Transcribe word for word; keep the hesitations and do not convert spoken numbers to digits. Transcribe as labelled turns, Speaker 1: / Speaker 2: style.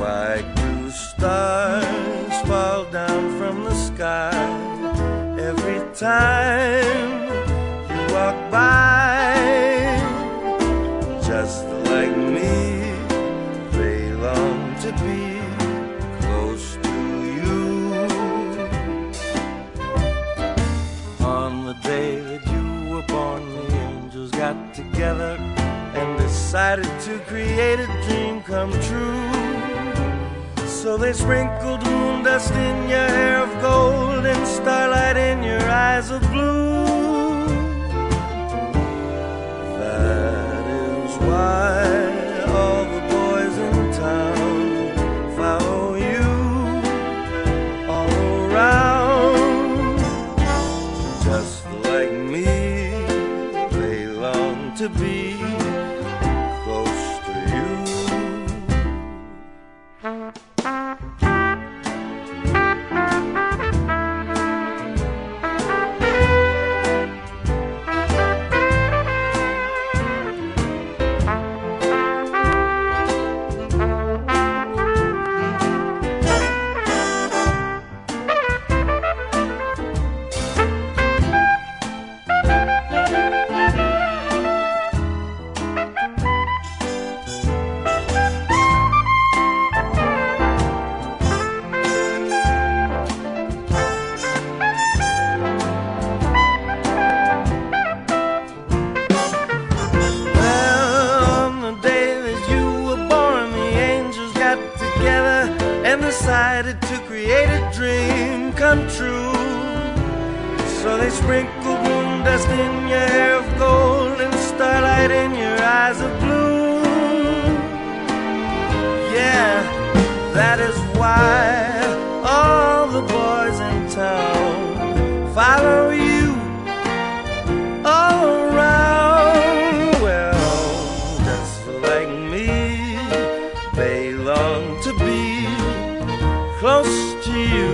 Speaker 1: Why do stars fall down from the sky every time you walk by? Just like me, they long to be close to you. On the day that you were born, the angels got together and decided to create a dream come true. So they sprinkled moon dust in your hair of gold and starlight in your eyes of blue. That is why all the boys in town follow you all around. Just like me, they long to be close to you. Decided to create a dream come true. So they sprinkled moon dust in your hair of gold and starlight in your eyes of blue. Yeah, that is why all the boys in town follow you all around. Well, just like me, they long to be close to you.